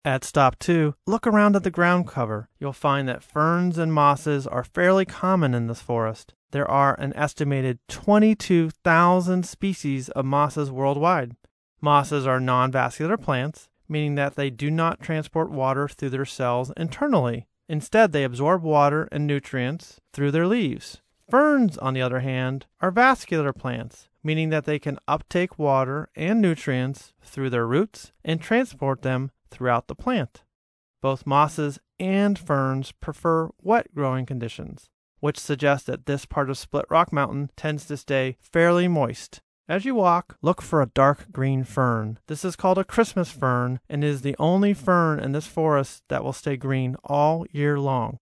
At stop 2, look around at the ground cover. You'll find that ferns and mosses are fairly common in this forest. There are an estimated 22,000 species of mosses worldwide. Mosses are non-vascular plants, meaning that they do not transport water through their cells internally. Instead, they absorb water and nutrients through their leaves. Ferns, on the other hand, are vascular plants, meaning that they can uptake water and nutrients through their roots and transport them throughout the plant. Both mosses and ferns prefer wet growing conditions, which suggests that this part of Split Rock Mountain tends to stay fairly moist. As you walk, look for a dark green fern. This is called a Christmas fern and is the only fern in this forest that will stay green all year long.